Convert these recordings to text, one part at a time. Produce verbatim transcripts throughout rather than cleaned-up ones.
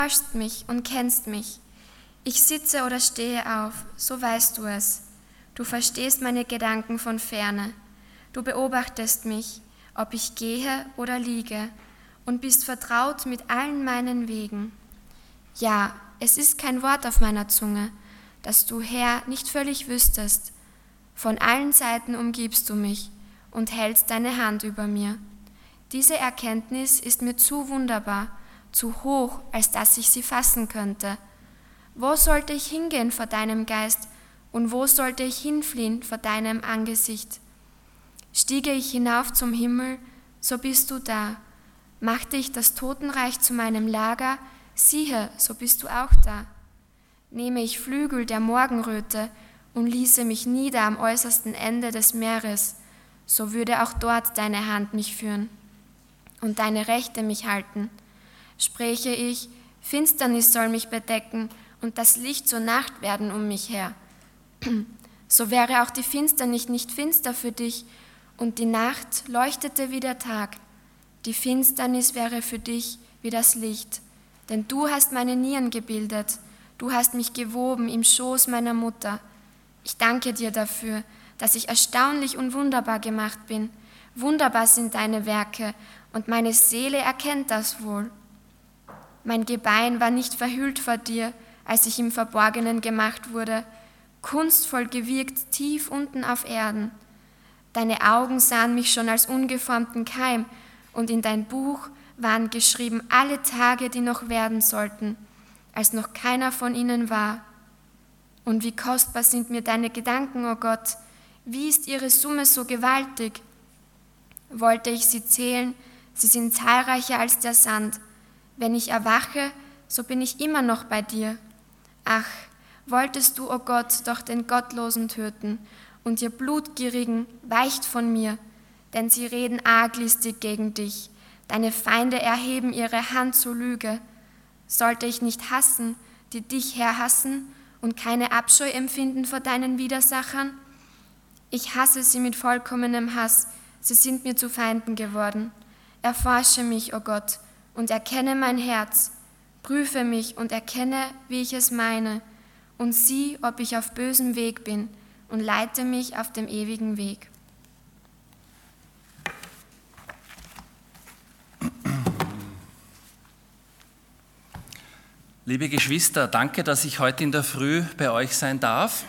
forschst mich und kennst mich. Ich sitze oder stehe auf, so weißt du es. Du verstehst meine Gedanken von ferne. Du beobachtest mich, ob ich gehe oder liege, und bist vertraut mit allen meinen Wegen. Ja, es ist kein Wort auf meiner Zunge, das du, Herr, nicht völlig wüsstest. Von allen Seiten umgibst du mich und hältst deine Hand über mir. Diese Erkenntnis ist mir zu wunderbar, zu hoch, als dass ich sie fassen könnte. Wo sollte ich hingehen vor deinem Geist und wo sollte ich hinfliehen vor deinem Angesicht? Stiege ich hinauf zum Himmel, so bist du da. Machte ich das Totenreich zu meinem Lager, siehe, so bist du auch da. Nehme ich Flügel der Morgenröte und ließe mich nieder am äußersten Ende des Meeres, so würde auch dort deine Hand mich führen und deine Rechte mich halten. Spräche ich, Finsternis soll mich bedecken und das Licht zur Nacht werden um mich her. So wäre auch die Finsternis nicht finster für dich und die Nacht leuchtete wie der Tag. Die Finsternis wäre für dich wie das Licht, denn du hast meine Nieren gebildet, du hast mich gewoben im Schoß meiner Mutter. Ich danke dir dafür, dass ich erstaunlich und wunderbar gemacht bin. Wunderbar sind deine Werke, und meine Seele erkennt das wohl. Mein Gebein war nicht verhüllt vor dir, als ich im Verborgenen gemacht wurde, kunstvoll gewirkt tief unten auf Erden. Deine Augen sahen mich schon als ungeformten Keim, und in dein Buch waren geschrieben alle Tage, die noch werden sollten, als noch keiner von ihnen war. Und wie kostbar sind mir deine Gedanken, o Gott, wie ist ihre Summe so gewaltig? Wollte ich sie zählen, sie sind zahlreicher als der Sand. Wenn ich erwache, so bin ich immer noch bei dir. Ach, wolltest du, o Gott, doch den Gottlosen töten, und ihr Blutgierigen weicht von mir, denn sie reden arglistig gegen dich. Deine Feinde erheben ihre Hand zur Lüge. Sollte ich nicht hassen, die dich, Herr, hassen, und keine Abscheu empfinden vor deinen Widersachern? Ich hasse sie mit vollkommenem Hass, sie sind mir zu Feinden geworden. Erforsche mich, o Gott, und erkenne mein Herz. Prüfe mich und erkenne, wie ich es meine, und sieh, ob ich auf bösem Weg bin, und leite mich auf dem ewigen Weg. Liebe Geschwister, danke, dass ich heute in der Früh bei euch sein darf.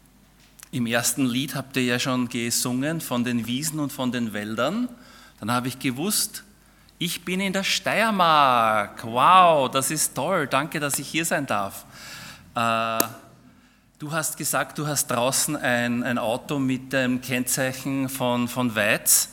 Im ersten Lied habt ihr ja schon gesungen von den Wiesen und von den Wäldern. Dann habe ich gewusst, ich bin in der Steiermark. Wow, das ist toll. Danke, dass ich hier sein darf. Äh, du hast gesagt, du hast draußen ein, ein Auto mit dem Kennzeichen von, von Weiz.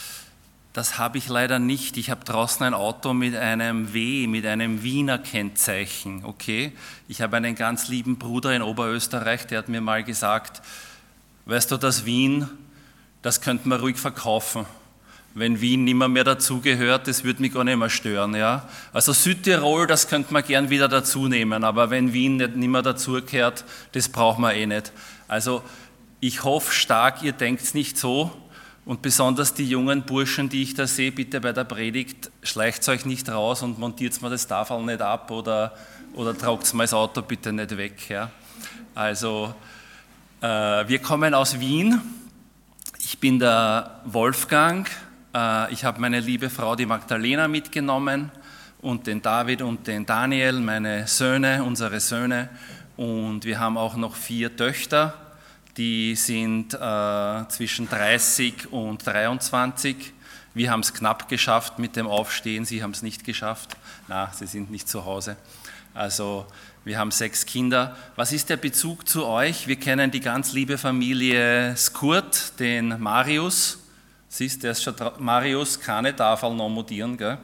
Das habe ich leider nicht. Ich habe draußen ein Auto mit einem W, mit einem Wiener Kennzeichen. Okay? Ich habe einen ganz lieben Bruder in Oberösterreich, der hat mir mal gesagt, weißt du, das Wien, das könnte man ruhig verkaufen. Wenn Wien nicht mehr, mehr dazugehört, das würde mich gar nicht mehr stören. Ja? Also Südtirol, das könnte man gern wieder dazu nehmen, aber wenn Wien nicht, nicht mehr dazugehört, das braucht man eh nicht. Also ich hoffe stark, ihr denkt nicht so. Und besonders die jungen Burschen, die ich da sehe, bitte bei der Predigt, schleicht euch nicht raus und montiert mir das Tafel nicht ab oder, oder tragt mir das Auto bitte nicht weg. Ja. Also äh, wir kommen aus Wien. Ich bin der Wolfgang. Äh, ich habe meine liebe Frau, die Magdalena, mitgenommen und den David und den Daniel, meine Söhne, unsere Söhne. Und wir haben auch noch vier Töchter. Die sind äh, zwischen dreißig und dreiundzwanzig. Wir haben es knapp geschafft mit dem Aufstehen, sie haben es nicht geschafft. Na, sie sind nicht zu Hause. Also wir haben sechs Kinder. Was ist der Bezug zu euch? Wir kennen die ganz liebe Familie Skurt, den Marius. Siehst, der ist schon Marius, keine Tafel noch mutieren, gell?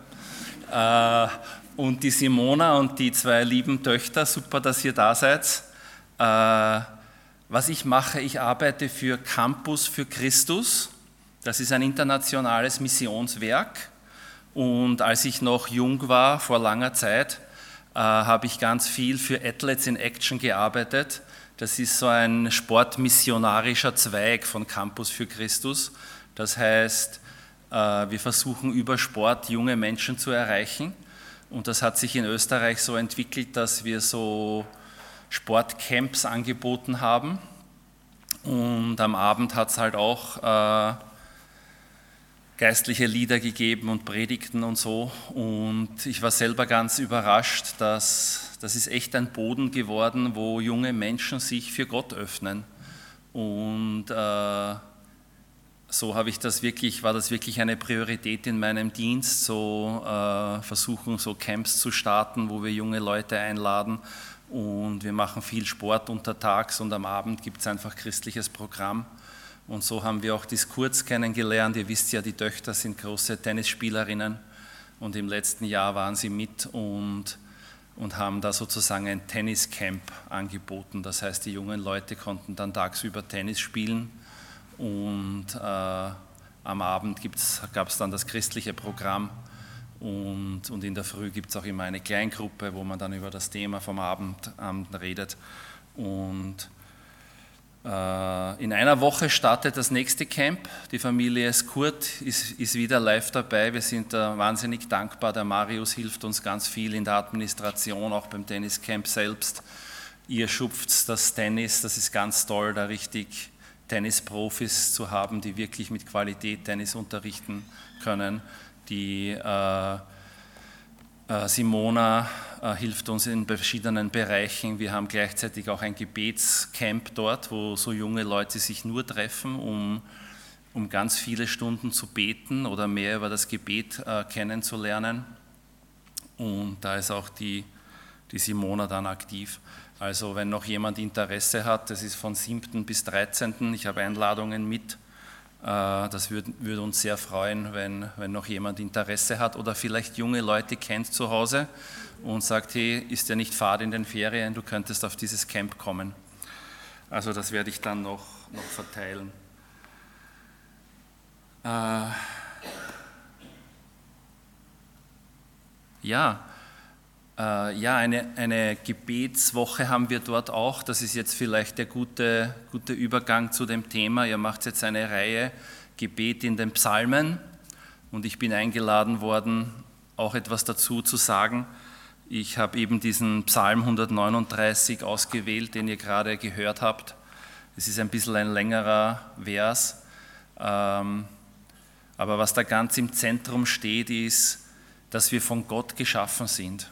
Äh, und die Simona und die zwei lieben Töchter. Super, dass ihr da seid. Äh, Was ich mache, ich arbeite für Campus für Christus. Das ist ein internationales Missionswerk. Und als ich noch jung war, vor langer Zeit, äh, habe ich ganz viel für Athletes in Action gearbeitet. Das ist so ein sportmissionarischer Zweig von Campus für Christus. Das heißt, äh, wir versuchen über Sport junge Menschen zu erreichen. Und das hat sich in Österreich so entwickelt, dass wir so Sportcamps angeboten haben. Und am Abend hat es halt auch äh, geistliche Lieder gegeben und Predigten und so. Und ich war selber ganz überrascht, dass das ist echt ein Boden geworden, wo junge Menschen sich für Gott öffnen. Und äh, so habe ich das wirklich, war das wirklich eine Priorität in meinem Dienst, so äh, versuchen so Camps zu starten, wo wir junge Leute einladen. Und wir machen viel Sport untertags und am Abend gibt es einfach christliches Programm. Und so haben wir auch das Kurz kennengelernt. Ihr wisst ja, die Töchter sind große Tennisspielerinnen und im letzten Jahr waren sie mit und, und haben da sozusagen ein Tenniscamp angeboten. Das heißt, die jungen Leute konnten dann tagsüber Tennis spielen und äh, am Abend gab es dann das christliche Programm. Und, und in der Früh gibt es auch immer eine Kleingruppe, wo man dann über das Thema vom Abend, Abend redet. Und äh, in einer Woche startet das nächste Camp. Die Familie Skurt ist, ist wieder live dabei. Wir sind da wahnsinnig dankbar. Der Marius hilft uns ganz viel in der Administration, auch beim Tenniscamp selbst. Ihr schupft das Tennis, das ist ganz toll, da richtig Tennisprofis zu haben, die wirklich mit Qualität Tennis unterrichten können. Die äh, äh, Simona äh, hilft uns in verschiedenen Bereichen. Wir haben gleichzeitig auch ein Gebetscamp dort, wo so junge Leute sich nur treffen, um, um ganz viele Stunden zu beten oder mehr über das Gebet äh, kennenzulernen. Und da ist auch die, die Simona dann aktiv. Also wenn noch jemand Interesse hat, das ist von siebten bis dreizehnten Ich habe Einladungen mit. Das würde, würde uns sehr freuen, wenn, wenn noch jemand Interesse hat oder vielleicht junge Leute kennt zu Hause und sagt, hey, ist ja nicht Fahrt in den Ferien, du könntest auf dieses Camp kommen. Also das werde ich dann noch, noch verteilen. Äh, ja, äh, ja eine, eine Gebetswoche haben wir dort auch. Das ist jetzt vielleicht der gute, gute Übergang zu dem Thema. Ihr macht jetzt eine Reihe Gebet in den Psalmen und ich bin eingeladen worden, auch etwas dazu zu sagen. Ich habe eben diesen Psalm hundertneununddreißig ausgewählt, den ihr gerade gehört habt. Es ist ein bisschen ein längerer Vers, ähm, aber was da ganz im Zentrum steht, ist, dass wir von Gott geschaffen sind.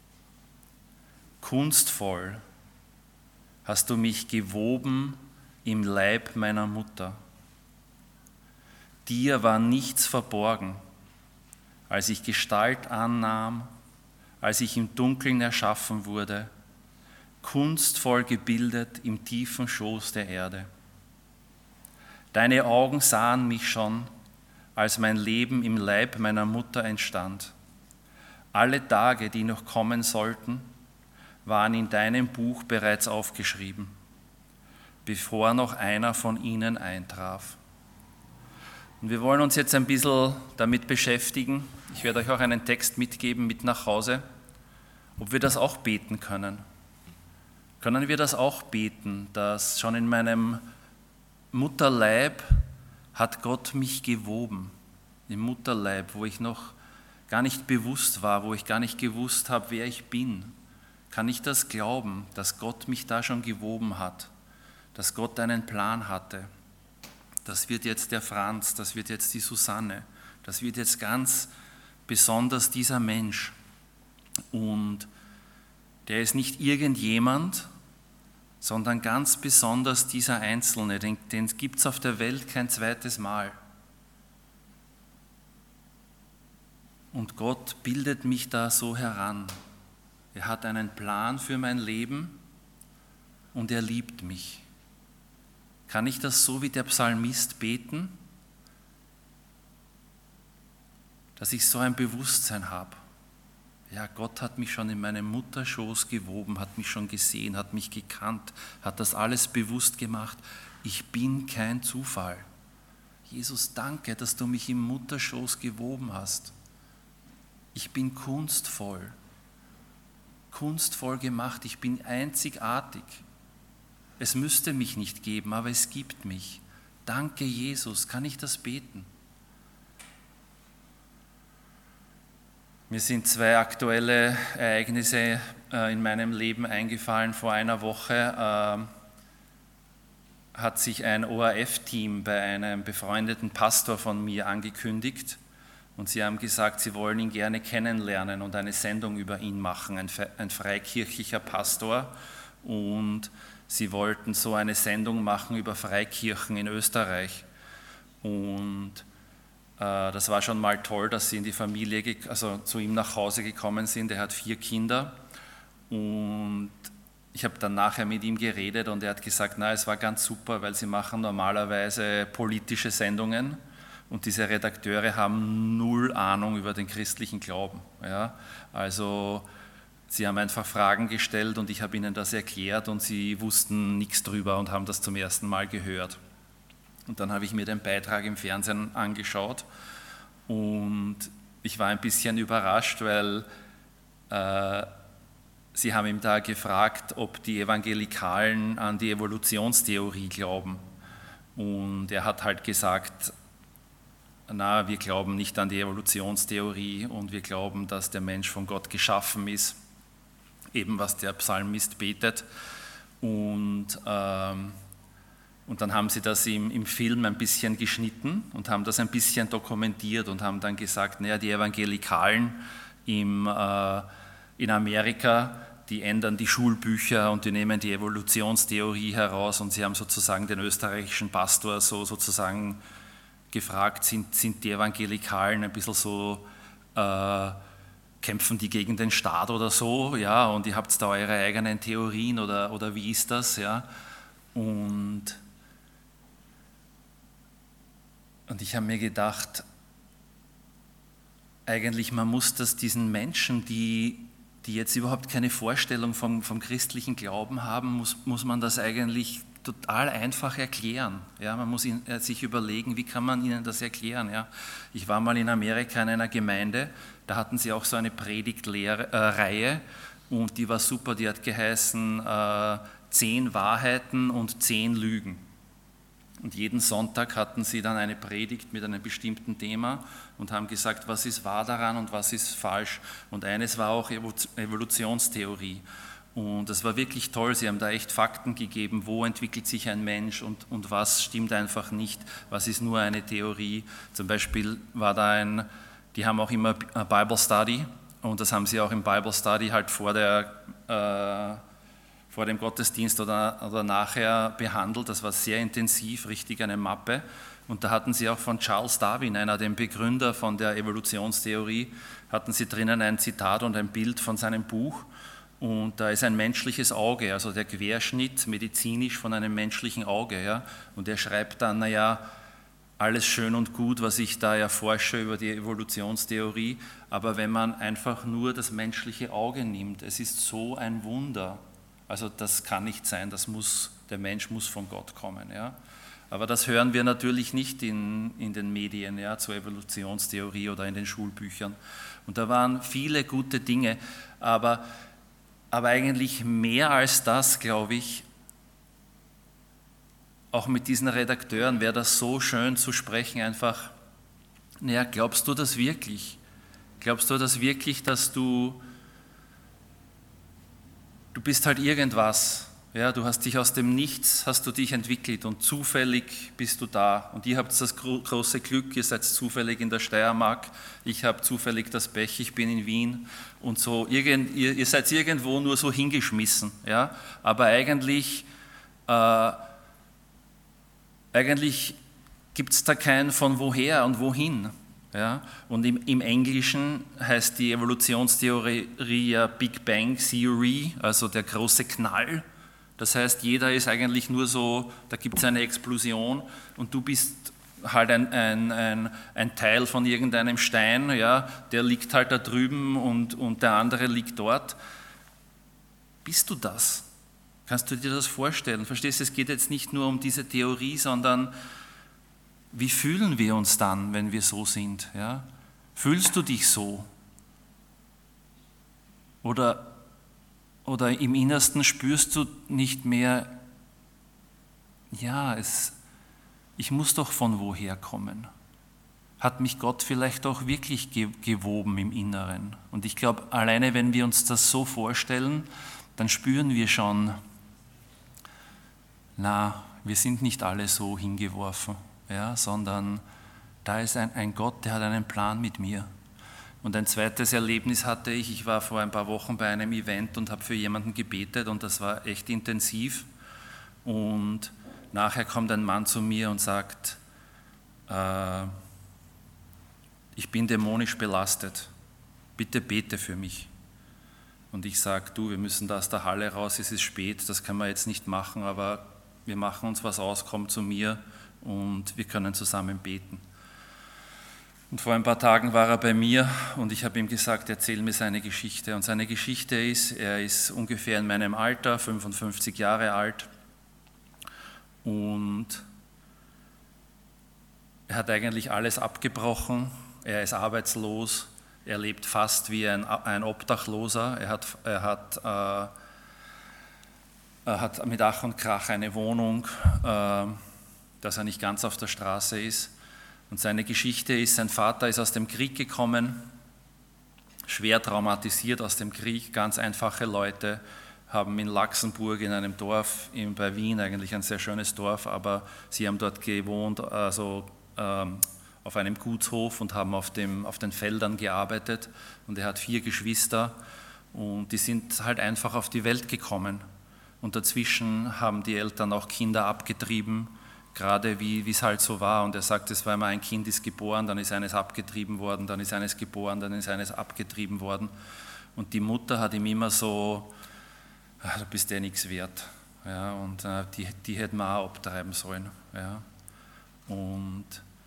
Kunstvoll hast du mich gewoben im Leib meiner Mutter. Dir war nichts verborgen, als ich Gestalt annahm, als ich im Dunkeln erschaffen wurde, kunstvoll gebildet im tiefen Schoß der Erde. Deine Augen sahen mich schon, als mein Leben im Leib meiner Mutter entstand. Alle Tage, die noch kommen sollten, waren in deinem Buch bereits aufgeschrieben, bevor noch einer von ihnen eintraf. Und wir wollen uns jetzt ein bisschen damit beschäftigen. Ich werde euch auch einen Text mitgeben, mit nach Hause, ob wir das auch beten können. Können wir das auch beten, dass schon in meinem Mutterleib hat Gott mich gewoben, im Mutterleib, wo ich noch gar nicht bewusst war, wo ich gar nicht gewusst habe, wer ich bin. Kann ich das glauben, dass Gott mich da schon gewoben hat, dass Gott einen Plan hatte? Das wird jetzt der Franz, das wird jetzt die Susanne, das wird jetzt ganz besonders dieser Mensch. Und der ist nicht irgendjemand, sondern ganz besonders dieser Einzelne, den, den gibt es auf der Welt kein zweites Mal. Und Gott bildet mich da so heran. Er hat einen Plan für mein Leben und er liebt mich. Kann ich das so wie der Psalmist beten, dass ich so ein Bewusstsein habe? Ja, Gott hat mich schon in meinem Mutterschoß gewoben, hat mich schon gesehen, hat mich gekannt, hat das alles bewusst gemacht. Ich bin kein Zufall. Jesus, danke, dass du mich im Mutterschoß gewoben hast. Ich bin kunstvoll, kunstvoll gemacht, ich bin einzigartig. Es müsste mich nicht geben, aber es gibt mich. Danke, Jesus, kann ich das beten? Mir sind zwei aktuelle Ereignisse äh, in meinem Leben eingefallen. Vor einer Woche äh, hat sich ein O R F-Team bei einem befreundeten Pastor von mir angekündigt und sie haben gesagt, sie wollen ihn gerne kennenlernen und eine Sendung über ihn machen, ein, ein freikirchlicher Pastor, und sie wollten so eine Sendung machen über Freikirchen in Österreich. Und das war schon mal toll, dass sie in die Familie, also zu ihm nach Hause gekommen sind. Er hat vier Kinder und ich habe dann nachher mit ihm geredet und er hat gesagt, na, es war ganz super, weil sie machen normalerweise politische Sendungen und diese Redakteure haben null Ahnung über den christlichen Glauben. Ja? Also sie haben einfach Fragen gestellt und ich habe ihnen das erklärt und sie wussten nichts drüber und haben das zum ersten Mal gehört. Und dann habe ich mir den Beitrag im Fernsehen angeschaut und ich war ein bisschen überrascht, weil äh, sie haben ihm da gefragt, ob die Evangelikalen an die Evolutionstheorie glauben. Und er hat halt gesagt, na, wir glauben nicht an die Evolutionstheorie und wir glauben, dass der Mensch von Gott geschaffen ist, eben was der Psalmist betet. Und ähm, Und dann haben sie das im, im Film ein bisschen geschnitten und haben das ein bisschen dokumentiert und haben dann gesagt, naja, die Evangelikalen im, äh, in Amerika, die ändern die Schulbücher und die nehmen die Evolutionstheorie heraus und sie haben sozusagen den österreichischen Pastor so sozusagen gefragt, sind, sind die Evangelikalen ein bisschen so, äh, kämpfen die gegen den Staat oder so, ja, und ihr habt da eure eigenen Theorien oder, oder wie ist das, ja, und Und ich habe mir gedacht, eigentlich man muss das diesen Menschen, die, die jetzt überhaupt keine Vorstellung vom, vom christlichen Glauben haben, muss, muss man das eigentlich total einfach erklären. Ja, man muss ihn, sich überlegen, wie kann man ihnen das erklären. Ja. Ich war mal in Amerika in einer Gemeinde, da hatten sie auch so eine Predigtreihe äh, und die war super, die hat geheißen äh, zehn Wahrheiten und zehn Lügen. Und jeden Sonntag hatten sie dann eine Predigt mit einem bestimmten Thema und haben gesagt, was ist wahr daran und was ist falsch. Und eines war auch Evolutionstheorie. Und das war wirklich toll, sie haben da echt Fakten gegeben, wo entwickelt sich ein Mensch und, und was stimmt einfach nicht, was ist nur eine Theorie. Zum Beispiel war da ein, die haben auch immer Bible Study und das haben sie auch im Bible Study halt vor der äh, vor dem Gottesdienst oder, oder nachher behandelt. Das war sehr intensiv, richtig eine Mappe. Und da hatten sie auch von Charles Darwin, einer der Begründer von der Evolutionstheorie, hatten sie drinnen ein Zitat und ein Bild von seinem Buch. Und da ist ein menschliches Auge, also der Querschnitt medizinisch von einem menschlichen Auge. Ja. Und er schreibt dann, naja, alles schön und gut, was ich da erforsche über die Evolutionstheorie, aber wenn man einfach nur das menschliche Auge nimmt, es ist so ein Wunder. Also das kann nicht sein, das muss, der Mensch muss von Gott kommen. Ja. Aber das hören wir natürlich nicht in, in den Medien, ja, zur Evolutionstheorie oder in den Schulbüchern. Und da waren viele gute Dinge, aber, aber eigentlich mehr als das, glaube ich, auch mit diesen Redakteuren wäre das so schön zu sprechen, einfach, naja, glaubst du das wirklich? Glaubst du das wirklich, dass du Du bist halt irgendwas, ja, du hast dich aus dem Nichts, hast du dich entwickelt und zufällig bist du da. Und ihr habt das große Glück, ihr seid zufällig in der Steiermark, ich habe zufällig das Pech, ich bin in Wien und so, irgend, ihr, ihr seid irgendwo nur so hingeschmissen, ja, aber eigentlich, äh, eigentlich gibt es da kein von woher und wohin. Ja, und im, im Englischen heißt die Evolutionstheorie ja Big Bang Theory, also der große Knall. Das heißt, jeder ist eigentlich nur so, da gibt es eine Explosion und du bist halt ein, ein, ein, ein Teil von irgendeinem Stein, ja, der liegt halt da drüben und, und der andere liegt dort. Bist du das? Kannst du dir das vorstellen? Verstehst du, es geht jetzt nicht nur um diese Theorie, sondern wie fühlen wir uns dann, wenn wir so sind? Ja? Fühlst du dich so? Oder, oder im Innersten spürst du nicht mehr, ja, es, ich muss doch von woher kommen. hat mich Gott vielleicht auch wirklich gewoben im Inneren. Und ich glaube, alleine wenn wir uns das so vorstellen, dann spüren wir schon, na, wir sind nicht alle so hingeworfen, ja, sondern da ist ein, ein Gott, der hat einen Plan mit mir. Und ein zweites Erlebnis hatte ich, ich war vor ein paar Wochen bei einem Event und habe für jemanden gebetet und das war echt intensiv. Und nachher kommt ein Mann zu mir und sagt, äh, ich bin dämonisch belastet, bitte bete für mich. Und ich sage, du, wir müssen da aus der Halle raus, es ist spät, das können wir jetzt nicht machen, aber wir machen uns was aus, komm zu mir und wir können zusammen beten. Und vor ein paar Tagen war er bei mir und ich habe ihm gesagt, erzähl mir seine Geschichte. Und seine Geschichte ist, er ist ungefähr in meinem Alter, fünfundfünfzig Jahre alt und er hat eigentlich alles abgebrochen. Er ist arbeitslos, er lebt fast wie ein, ein Obdachloser, er hat, er, hat, äh, er hat mit Ach und Krach eine Wohnung, äh, dass er nicht ganz auf der Straße ist. Und seine Geschichte ist, sein Vater ist aus dem Krieg gekommen, schwer traumatisiert aus dem Krieg, ganz einfache Leute, haben in Laxenburg in einem Dorf in, bei Wien, eigentlich ein sehr schönes Dorf, aber sie haben dort gewohnt, also ähm, auf einem Gutshof und haben auf, dem, auf den Feldern gearbeitet und er hat vier Geschwister und die sind halt einfach auf die Welt gekommen und dazwischen haben die Eltern auch Kinder abgetrieben, gerade wie es halt so war und er sagt, es war immer ein Kind ist geboren, dann ist eines abgetrieben worden, dann ist eines geboren, dann ist eines abgetrieben worden und die Mutter hat ihm immer so, ach, du bist ja nichts wert, ja, und äh, die, die hätten wir auch abtreiben sollen, ja, und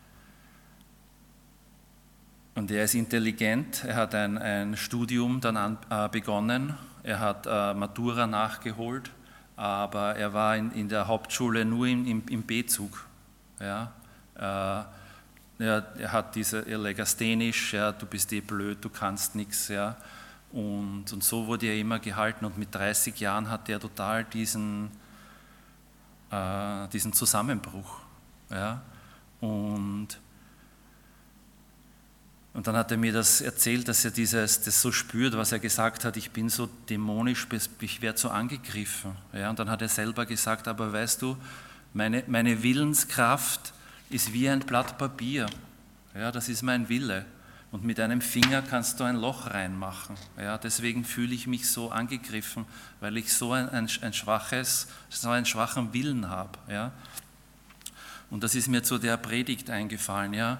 Und er ist intelligent, er hat ein, ein Studium dann an, äh, begonnen, er hat äh, Matura nachgeholt, aber er war in, in der Hauptschule nur im, im, im B-Zug. Ja. Äh, er, er hat diese er Legasthenisch, ja, du bist eh blöd, du kannst nichts. Ja. Und, und so wurde er immer gehalten und mit dreißig Jahren hat er total diesen, äh, diesen Zusammenbruch. Ja. Und Und dann hat er mir das erzählt, dass er dieses, das so spürt, was er gesagt hat, ich bin so dämonisch, ich werde so angegriffen. Ja, und dann hat er selber gesagt, aber weißt du, meine, meine Willenskraft ist wie ein Blatt Papier. Ja, das ist mein Wille. Und mit einem Finger kannst du ein Loch reinmachen. Ja, deswegen fühle ich mich so angegriffen, weil ich so ein, ein, ein schwaches, so einen schwachen Willen habe. Ja. Und das ist mir zu der Predigt eingefallen, ja.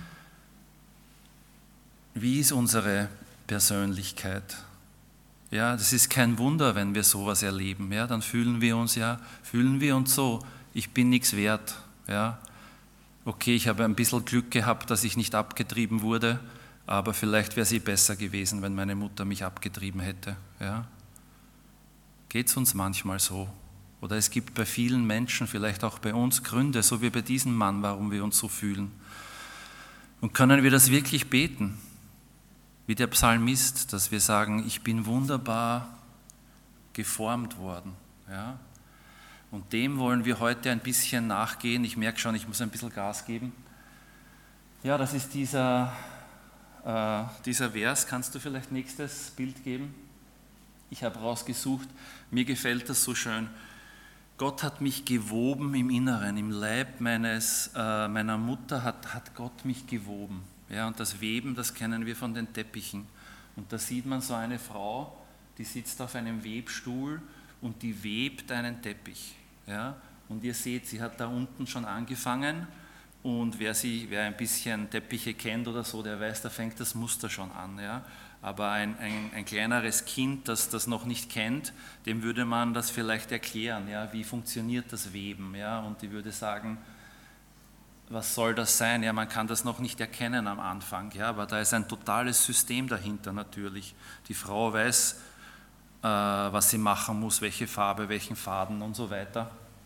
Wie ist unsere Persönlichkeit? Ja, das ist kein Wunder, wenn wir sowas erleben. Ja, dann fühlen wir uns ja, fühlen wir uns so, ich bin nichts wert. Ja, okay, ich habe ein bisschen Glück gehabt, dass ich nicht abgetrieben wurde, aber vielleicht wäre es eh besser gewesen, wenn meine Mutter mich abgetrieben hätte. Ja, geht es uns manchmal so? Oder es gibt bei vielen Menschen, vielleicht auch bei uns, Gründe, so wie bei diesem Mann, warum wir uns so fühlen. Und können wir das wirklich beten? Wie der Psalmist, dass wir sagen, ich bin wunderbar geformt worden. Ja? Und dem wollen wir heute ein bisschen nachgehen. Ich merke schon, ich muss ein bisschen Gas geben. Ja, das ist dieser, äh, dieser Vers. Kannst du vielleicht nächstes Bild geben? Ich habe rausgesucht, mir gefällt das so schön. Gott hat mich gewoben im Inneren, im Leib meines, äh, meiner Mutter hat, hat Gott mich gewoben. Ja, und das Weben, das kennen wir von den Teppichen. Und da sieht man so eine Frau, die sitzt auf einem Webstuhl und die webt einen Teppich. Ja, und ihr seht, sie hat da unten schon angefangen und wer, sie, wer ein bisschen Teppiche kennt oder so, der weiß, da fängt das Muster schon an. Ja. Aber ein, ein, ein kleineres Kind, das das noch nicht kennt, dem würde man das vielleicht erklären, ja, wie funktioniert das Weben. Ja, und die würde sagen, was soll das sein? Ja, man kann das noch nicht erkennen am Anfang, ja, aber da ist ein totales System dahinter natürlich. Die Frau weiß, äh, was sie machen muss, welche Farbe, welchen Faden und so weiter.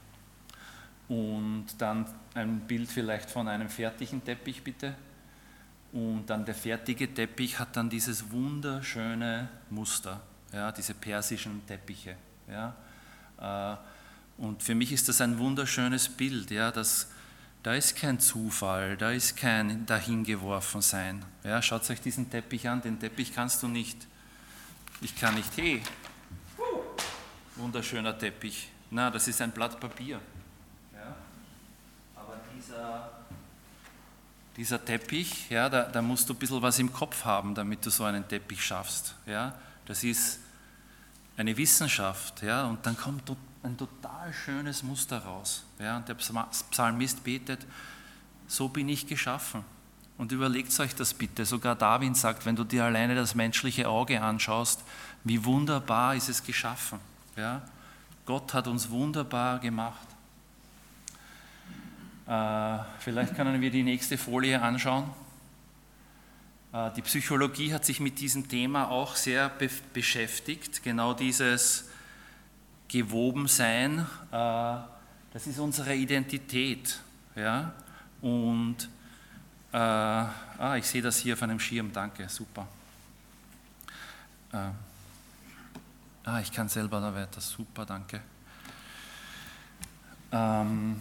Und dann ein Bild vielleicht von einem fertigen Teppich, bitte. Und dann der fertige Teppich hat dann dieses wunderschöne Muster, ja, diese persischen Teppiche. Ja. Und für mich ist das ein wunderschönes Bild, ja, dass da ist kein Zufall, da ist kein Dahingeworfensein. Ja, schaut euch diesen Teppich an, den Teppich kannst du nicht, ich kann nicht, hey, wunderschöner Teppich. Na, das ist ein Blatt Papier. Ja, aber dieser, dieser Teppich, ja, da, da musst du ein bisschen was im Kopf haben, damit du so einen Teppich schaffst. Ja, das ist eine Wissenschaft, ja, und dann kommt ein total schönes Muster raus. Ja, und der Psalmist betet, so bin ich geschaffen. Und überlegt euch das bitte. Sogar Darwin sagt, wenn du dir alleine das menschliche Auge anschaust, wie wunderbar ist es geschaffen. Ja, Gott hat uns wunderbar gemacht. Äh, vielleicht können wir die nächste Folie anschauen. Äh, die Psychologie hat sich mit diesem Thema auch sehr be- beschäftigt. Genau dieses Gewobensein, äh, das ist unsere Identität. Ja? Und äh, ah, ich sehe das hier auf einem Schirm, danke, super. Äh, ah, ich kann selber da weiter, super, danke. Ähm,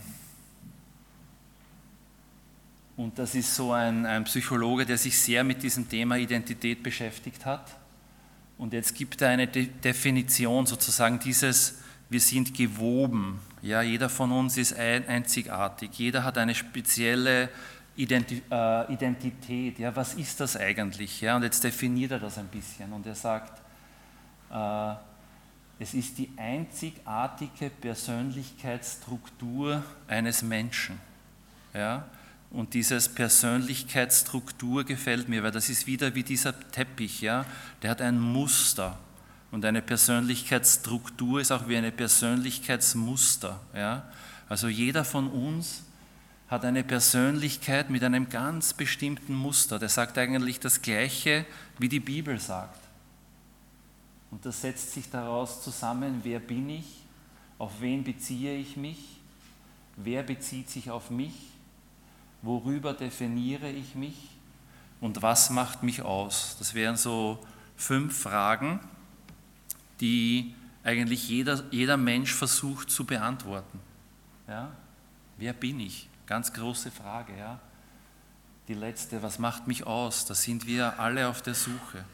und das ist so ein, ein Psychologe, der sich sehr mit diesem Thema Identität beschäftigt hat. Und jetzt gibt er eine De- Definition sozusagen dieses, wir sind gewoben. Ja, jeder von uns ist ein, einzigartig, jeder hat eine spezielle Identi- äh, Identität. Ja, was ist das eigentlich? Ja, und jetzt definiert er das ein bisschen und er sagt, äh, es ist die einzigartige Persönlichkeitsstruktur eines Menschen. Ja, und diese Persönlichkeitsstruktur gefällt mir, weil das ist wieder wie dieser Teppich, ja, der hat ein Muster. Und eine Persönlichkeitsstruktur ist auch wie eine Persönlichkeitsmuster. Ja? Also jeder von uns hat eine Persönlichkeit mit einem ganz bestimmten Muster. Der sagt eigentlich das Gleiche, wie die Bibel sagt. Und das setzt sich daraus zusammen, wer bin ich, auf wen beziehe ich mich, wer bezieht sich auf mich, worüber definiere ich mich und was macht mich aus. Das wären so fünf Fragen, die eigentlich jeder, jeder Mensch versucht zu beantworten. Ja? Wer bin ich? Ganz große Frage. Ja? Die letzte, was macht mich aus? Da sind wir alle auf der Suche.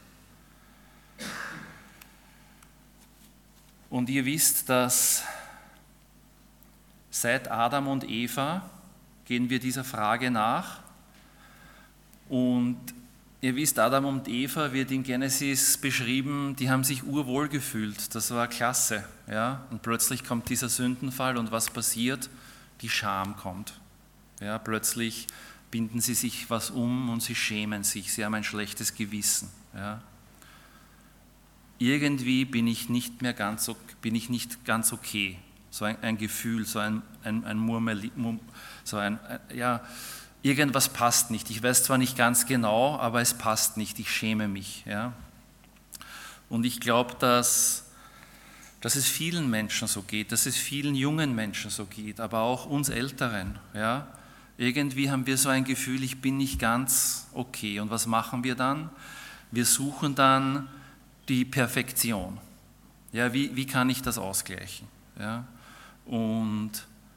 Und ihr wisst, dass seit Adam und Eva gehen wir dieser Frage nach. Und ihr wisst, Adam und Eva wird in Genesis beschrieben, die haben sich urwohl gefühlt, das war klasse. Ja? Und plötzlich kommt dieser Sündenfall und was passiert? Die Scham kommt. Ja, plötzlich binden sie sich was um und sie schämen sich, sie haben ein schlechtes Gewissen. Ja? Irgendwie bin ich nicht mehr ganz, bin ich nicht ganz okay. So ein, ein Gefühl, so ein, ein, ein Murmel, so ein, ja, irgendwas passt nicht. Ich weiß zwar nicht ganz genau, aber es passt nicht. Ich schäme mich. Ja? Und ich glaube, dass, dass es vielen Menschen so geht, dass es vielen jungen Menschen so geht, aber auch uns Älteren. Ja? Irgendwie haben wir so ein Gefühl, ich bin nicht ganz okay. Und was machen wir dann? Wir suchen dann die Perfektion. Ja, wie, wie kann ich das ausgleichen? Ja? Und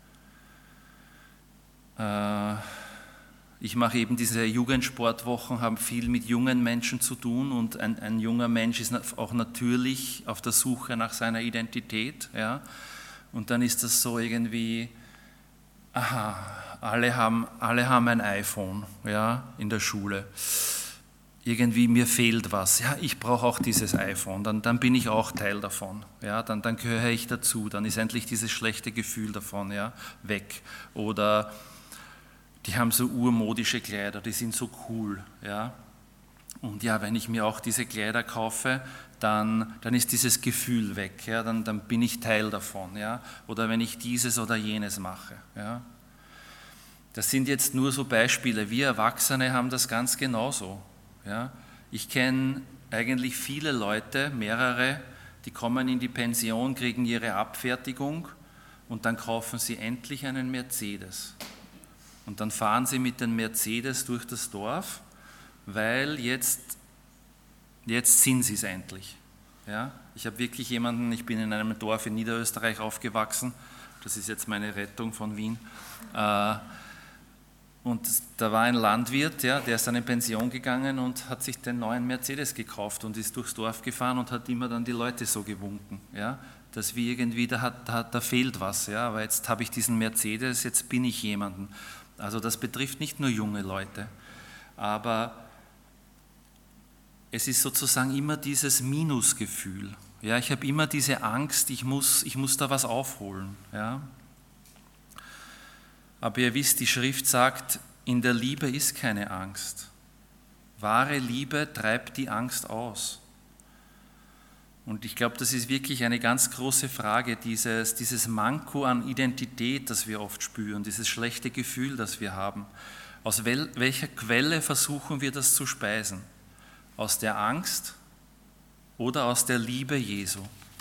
äh, ich mache eben diese Jugendsportwochen, haben viel mit jungen Menschen zu tun und ein, ein junger Mensch ist auch natürlich auf der Suche nach seiner Identität. Ja? Und dann ist das so irgendwie, aha, alle haben, alle haben ein iPhone, ja, in der Schule. Irgendwie mir fehlt was, ja, ich brauche auch dieses iPhone, dann, dann bin ich auch Teil davon, ja, dann, dann gehöre ich dazu, dann ist endlich dieses schlechte Gefühl davon, ja, weg. Oder die haben so urmodische Kleider, die sind so cool, ja. Und ja, wenn ich mir auch diese Kleider kaufe, dann, dann ist dieses Gefühl weg, ja, dann, dann bin ich Teil davon, ja. Oder wenn ich dieses oder jenes mache, ja. Das sind jetzt nur so Beispiele, wir Erwachsene haben das ganz genauso. Ja, ich kenne eigentlich viele Leute, mehrere, die kommen in die Pension, kriegen ihre Abfertigung und dann kaufen sie endlich einen Mercedes. Und dann fahren sie mit dem Mercedes durch das Dorf, weil jetzt, jetzt sind sie es endlich. Ja, ich habe wirklich jemanden, ich bin in einem Dorf in Niederösterreich aufgewachsen, das ist jetzt meine Rettung von Wien, äh, Und da war ein Landwirt, ja, der ist dann in Pension gegangen und hat sich den neuen Mercedes gekauft und ist durchs Dorf gefahren und hat immer dann die Leute so gewunken, ja, dass wie irgendwie, da, hat, da, da fehlt was, ja, aber jetzt habe ich diesen Mercedes, jetzt bin ich jemanden. Also das betrifft nicht nur junge Leute, aber es ist sozusagen immer dieses Minusgefühl. Ja, ich habe immer diese Angst, ich muss, ich muss da was aufholen, ja. Aber ihr wisst, die Schrift sagt, in der Liebe ist keine Angst. Wahre Liebe treibt die Angst aus. Und ich glaube, das ist wirklich eine ganz große Frage, dieses, dieses Manko an Identität, das wir oft spüren, dieses schlechte Gefühl, das wir haben. Aus wel, welcher Quelle versuchen wir das zu speisen? Aus der Angst oder aus der Liebe Jesu?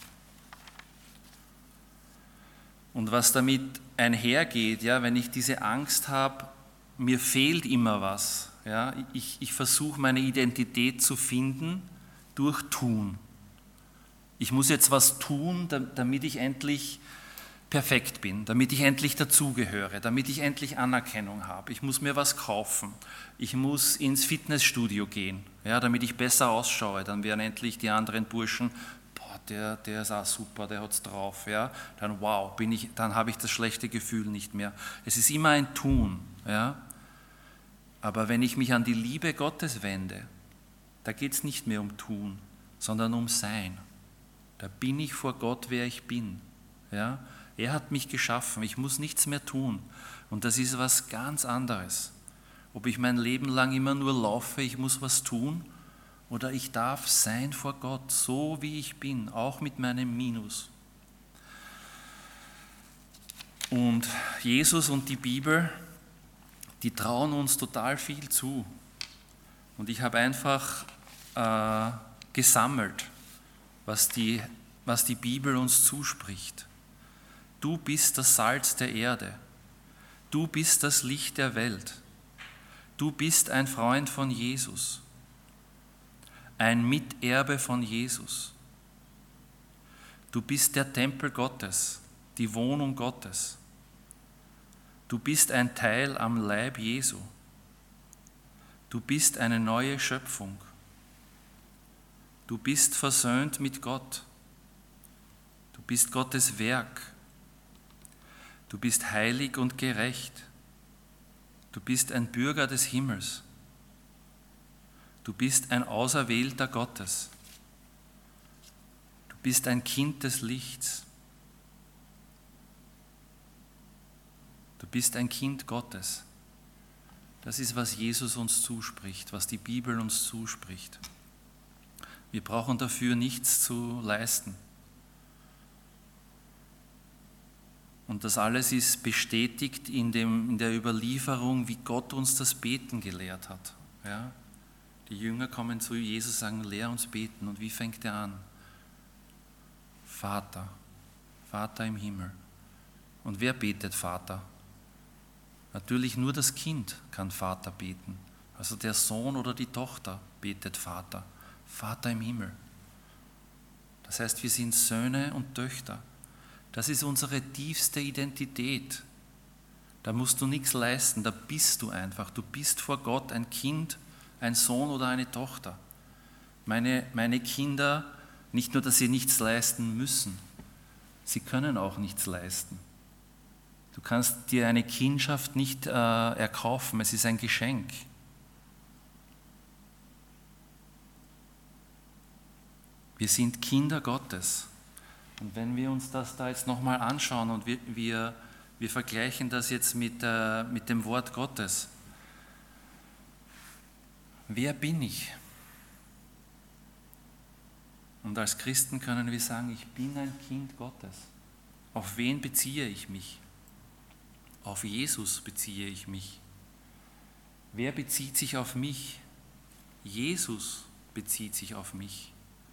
Und was damit einhergeht, ja, wenn ich diese Angst habe, mir fehlt immer was. Ja, ich, ich versuche meine Identität zu finden durch Tun. Ich muss jetzt was tun, damit ich endlich perfekt bin, damit ich endlich dazugehöre, damit ich endlich Anerkennung habe. Ich muss mir was kaufen. Ich muss ins Fitnessstudio gehen, ja, damit ich besser ausschaue. Dann werden endlich die anderen Burschen, boah, der, der ist auch super, der hat's drauf. Ja. Dann wow, bin ich, dann habe ich das schlechte Gefühl nicht mehr. Es ist immer ein Tun. Ja. Aber wenn ich mich an die Liebe Gottes wende, da geht es nicht mehr um Tun, sondern um Sein. Da bin ich vor Gott, wer ich bin. Ja? Er hat mich geschaffen, ich muss nichts mehr tun. Und das ist was ganz anderes. Ob ich mein Leben lang immer nur laufe, ich muss was tun, oder ich darf sein vor Gott, so wie ich bin, auch mit meinem Minus. Und Jesus und die Bibel, die trauen uns total viel zu. Und ich habe einfach äh, gesammelt, was die, was die Bibel uns zuspricht. Du bist das Salz der Erde. Du bist das Licht der Welt. Du bist ein Freund von Jesus. Ein Miterbe von Jesus. Du bist der Tempel Gottes, die Wohnung Gottes. Du bist ein Teil am Leib Jesu. Du bist eine neue Schöpfung. Du bist versöhnt mit Gott. Du bist Gottes Werk. Du bist heilig und gerecht. Du bist ein Bürger des Himmels. Du bist ein Auserwählter Gottes. Du bist ein Kind des Lichts. Du bist ein Kind Gottes. Das ist, was Jesus uns zuspricht, was die Bibel uns zuspricht. Wir brauchen dafür nichts zu leisten. Und das alles ist bestätigt in, dem, in der Überlieferung, wie Gott uns das Beten gelehrt hat. Ja? Die Jünger kommen zu Jesus und sagen, lehr uns beten. Und wie fängt er an? Vater, Vater im Himmel. Und wer betet Vater? Natürlich nur das Kind kann Vater beten. Also der Sohn oder die Tochter betet Vater. Vater im Himmel. Das heißt, wir sind Söhne und Töchter. Das ist unsere tiefste Identität. Da musst du nichts leisten, da bist du einfach. Du bist vor Gott ein Kind, ein Sohn oder eine Tochter. Meine, meine Kinder, nicht nur, dass sie nichts leisten müssen, sie können auch nichts leisten. Du kannst dir eine Kindschaft nicht äh, erkaufen, es ist ein Geschenk. Wir sind Kinder Gottes. Und wenn wir uns das da jetzt nochmal anschauen und wir, wir, wir vergleichen das jetzt mit, äh, mit dem Wort Gottes. Wer bin ich? Und als Christen können wir sagen, ich bin ein Kind Gottes. Auf wen beziehe ich mich? Auf Jesus beziehe ich mich. Wer bezieht sich auf mich? Jesus bezieht sich auf mich.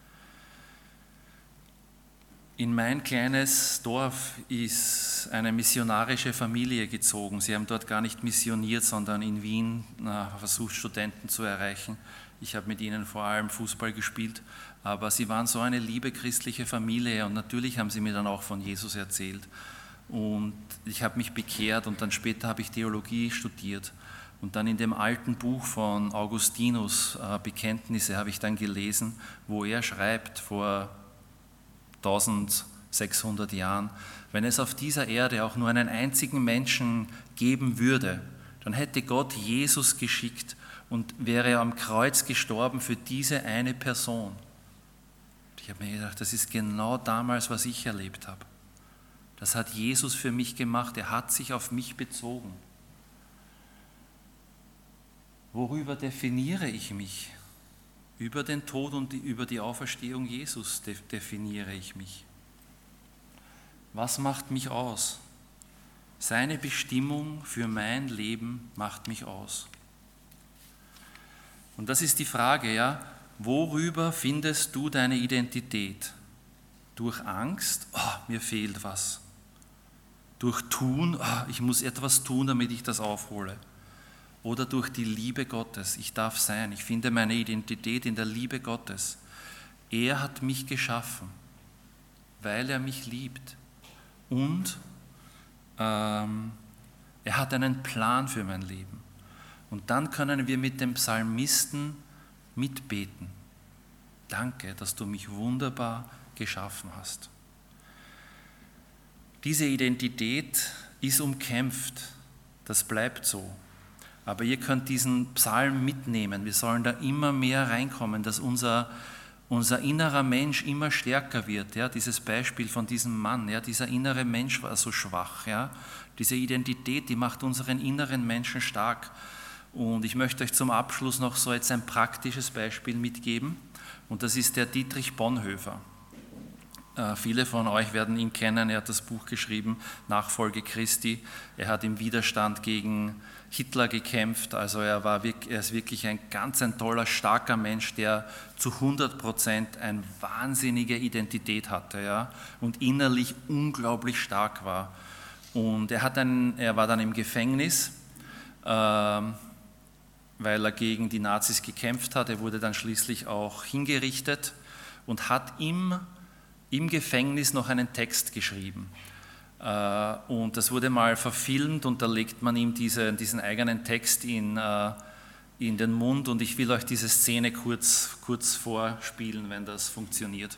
In mein kleines Dorf ist eine missionarische Familie gezogen. Sie haben dort gar nicht missioniert, sondern in Wien na, versucht, Studenten zu erreichen. Ich habe mit ihnen vor allem Fußball gespielt, aber sie waren so eine liebe christliche Familie und natürlich haben sie mir dann auch von Jesus erzählt. Und ich habe mich bekehrt und dann später habe ich Theologie studiert. Und dann in dem alten Buch von Augustinus, äh, Bekenntnisse, habe ich dann gelesen, wo er schreibt vor eintausendsechshundert Jahren, wenn es auf dieser Erde auch nur einen einzigen Menschen geben würde, dann hätte Gott Jesus geschickt und wäre am Kreuz gestorben für diese eine Person. Ich habe mir gedacht, das ist genau damals, was ich erlebt habe. Das hat Jesus für mich gemacht, er hat sich auf mich bezogen. Worüber definiere ich mich? Über den Tod und die, über die Auferstehung Jesus de- definiere ich mich. Was macht mich aus? Seine Bestimmung für mein Leben macht mich aus. Und das ist die Frage, ja, worüber findest du deine Identität? Durch Angst, oh, mir fehlt was. Durch Tun, oh, ich muss etwas tun, damit ich das aufhole. Oder durch die Liebe Gottes, ich darf sein, ich finde meine Identität in der Liebe Gottes. Er hat mich geschaffen, weil er mich liebt. Und ähm, er hat einen Plan für mein Leben. Und dann können wir mit dem Psalmisten mitbeten. Danke, dass du mich wunderbar geschaffen hast. Diese Identität ist umkämpft, das bleibt so. Aber ihr könnt diesen Psalm mitnehmen. Wir sollen da immer mehr reinkommen, dass unser, unser innerer Mensch immer stärker wird. Ja? Dieses Beispiel von diesem Mann, ja? Dieser innere Mensch war so schwach. Ja? Diese Identität, die macht unseren inneren Menschen stark. Und ich möchte euch zum Abschluss noch so jetzt ein praktisches Beispiel mitgeben. Und das ist der Dietrich Bonhoeffer. Äh, viele von euch werden ihn kennen. Er hat das Buch geschrieben, Nachfolge Christi. Er hat im Widerstand gegen Hitler gekämpft, also er, war, er ist wirklich ein ganz ein toller, starker Mensch, der zu hundert Prozent eine wahnsinnige Identität hatte, ja, und innerlich unglaublich stark war. Und er, hat einen, er war dann im Gefängnis, äh, weil er gegen die Nazis gekämpft hat. Er wurde dann schließlich auch hingerichtet und hat im, im Gefängnis noch einen Text geschrieben. Und das wurde mal verfilmt und da legt man ihm diese, diesen eigenen Text in, in den Mund und ich will euch diese Szene kurz, kurz vorspielen, wenn das funktioniert.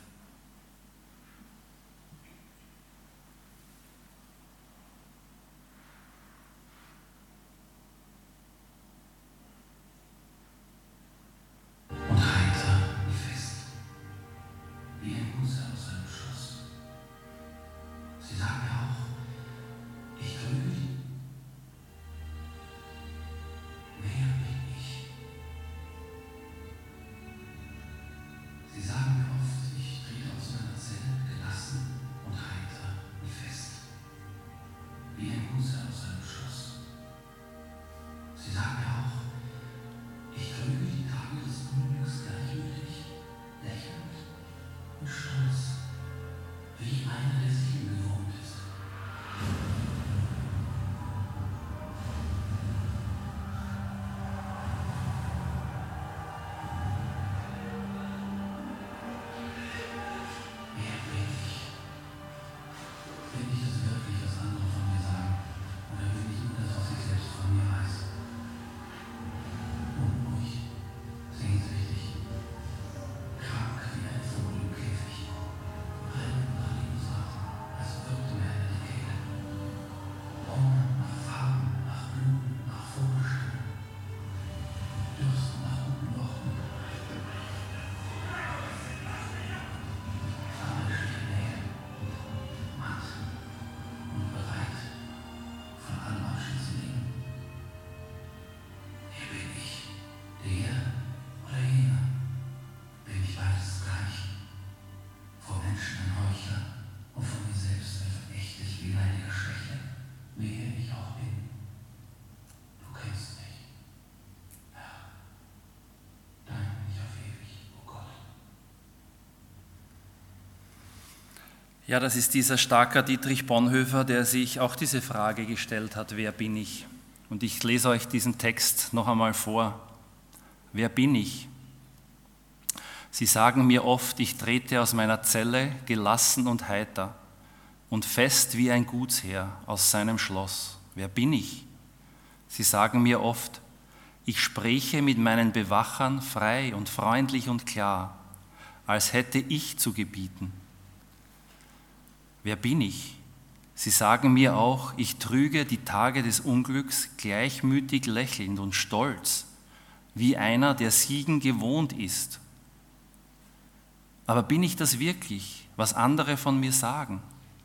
Ja, das ist dieser starke Dietrich Bonhoeffer, der sich auch diese Frage gestellt hat, wer bin ich? Und ich lese euch diesen Text noch einmal vor. Wer bin ich? Sie sagen mir oft, ich trete aus meiner Zelle gelassen und heiter und fest wie ein Gutsherr aus seinem Schloss. Wer bin ich? Sie sagen mir oft, Ich spräche mit meinen Bewachern frei und freundlich und klar, als hätte ich zu gebieten. Wer bin ich? Sie sagen mir auch, ich trüge die Tage des Unglücks gleichmütig lächelnd und stolz, wie einer, der Siegen gewohnt ist. Aber bin ich das wirklich, was andere von mir sagen?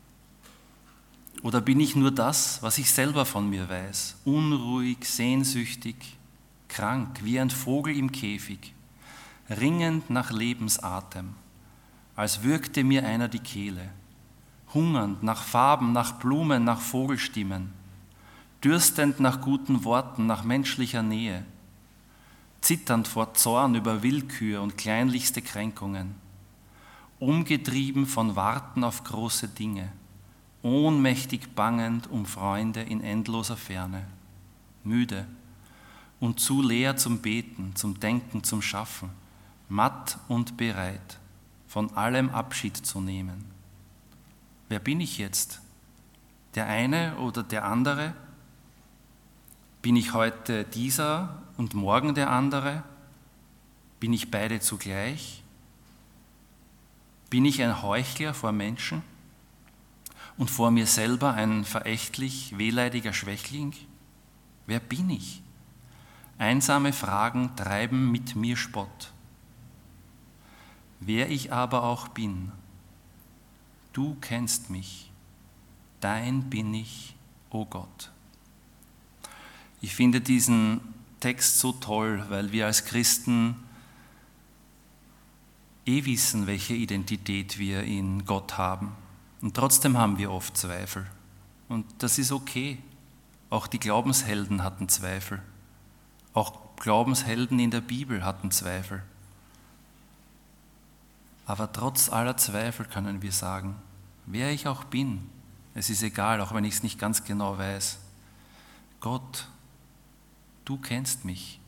Oder bin ich nur das, was ich selber von mir weiß, unruhig, sehnsüchtig, krank, wie ein Vogel im Käfig, ringend nach Lebensatem, als würgte mir einer die Kehle, hungernd nach Farben, nach Blumen, nach Vogelstimmen, dürstend nach guten Worten, nach menschlicher Nähe, zitternd vor Zorn über Willkür und kleinlichste Kränkungen, umgetrieben von Warten auf große Dinge, ohnmächtig bangend um Freunde in endloser Ferne, müde und zu leer zum Beten, zum Denken, zum Schaffen, matt und bereit, von allem Abschied zu nehmen. Wer bin ich jetzt? Der eine oder der andere? Bin ich heute dieser und morgen der andere? Bin ich beide zugleich? Bin ich ein Heuchler vor Menschen und vor mir selber ein verächtlich wehleidiger Schwächling? Wer bin ich? Einsame Fragen treiben mit mir Spott. Wer ich aber auch bin, du kennst mich, dein bin ich, o Gott. Ich finde diesen Text so toll, weil wir als Christen eh wissen, welche Identität wir in Gott haben. Und trotzdem haben wir oft Zweifel. Und das ist okay. Auch die Glaubenshelden hatten Zweifel. Auch Glaubenshelden in der Bibel hatten Zweifel. Aber trotz aller Zweifel können wir sagen, wer ich auch bin, es ist egal, auch wenn ich es nicht ganz genau weiß. Gott, du kennst mich.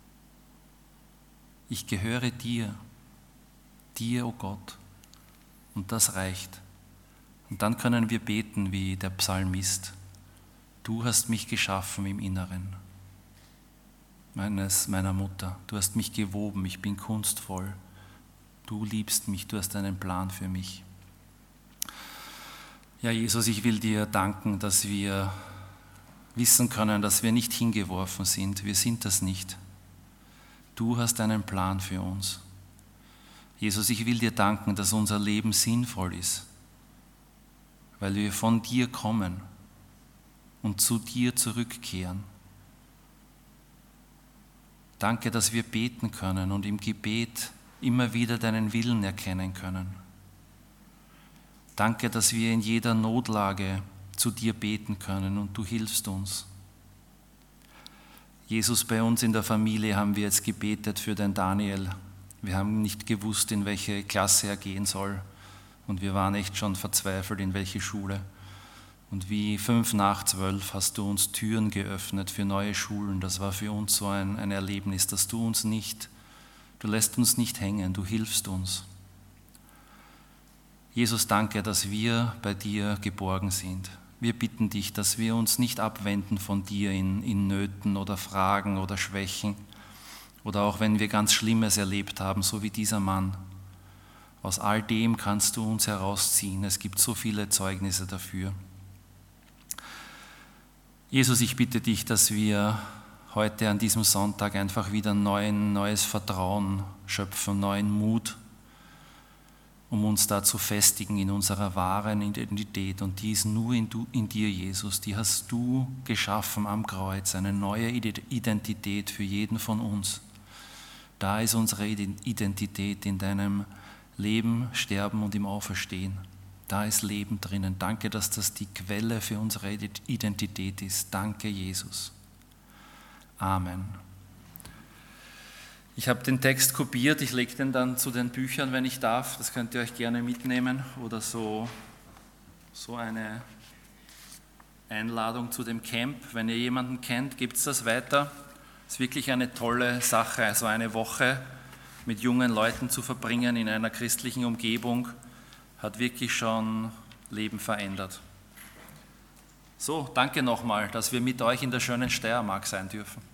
Ich gehöre dir, dir, o Gott. Und das reicht. Und dann können wir beten wie der Psalmist. Du hast mich geschaffen im Inneren meines, meiner Mutter. Du hast mich gewoben, ich bin kunstvoll. Du liebst mich, du hast einen Plan für mich. Ja, Jesus, ich will dir danken, dass wir wissen können, dass wir nicht hingeworfen sind. Wir sind das nicht. Du hast einen Plan für uns. Jesus, ich will dir danken, dass unser Leben sinnvoll ist, weil wir von dir kommen und zu dir zurückkehren. Danke, dass wir beten können und im Gebet immer wieder deinen Willen erkennen können. Danke, dass wir in jeder Notlage zu dir beten können und du hilfst uns. Jesus, bei uns in der Familie haben wir jetzt gebetet für den Daniel. Wir haben nicht gewusst, in welche Klasse er gehen soll und wir waren echt schon verzweifelt, in welche Schule. Und wie fünf nach zwölf hast du uns Türen geöffnet für neue Schulen. Das war für uns so ein, ein Erlebnis, dass du uns nicht, du lässt uns nicht hängen, du hilfst uns. Jesus, danke, dass wir bei dir geborgen sind. Wir bitten dich, dass wir uns nicht abwenden von dir in, in Nöten oder Fragen oder Schwächen oder auch wenn wir ganz Schlimmes erlebt haben, so wie dieser Mann. Aus all dem kannst du uns herausziehen. Es gibt so viele Zeugnisse dafür. Jesus, ich bitte dich, dass wir heute an diesem Sonntag einfach wieder neuen, neues Vertrauen schöpfen, neuen Mut, um uns da zu festigen in unserer wahren Identität. Und die ist nur in, du, in dir, Jesus. Die hast du geschaffen am Kreuz, eine neue Identität für jeden von uns. Da ist unsere Identität in deinem Leben, Sterben und im Auferstehen. Da ist Leben drinnen. Danke, dass das die Quelle für unsere Identität ist. Danke, Jesus. Amen. Ich habe den Text kopiert, ich lege den dann zu den Büchern, wenn ich darf. Das könnt ihr euch gerne mitnehmen oder so, so eine Einladung zu dem Camp. Wenn ihr jemanden kennt, gebt es das weiter. Es ist wirklich eine tolle Sache, also eine Woche mit jungen Leuten zu verbringen in einer christlichen Umgebung, hat wirklich schon Leben verändert. So, danke nochmal, dass wir mit euch in der schönen Steiermark sein dürfen.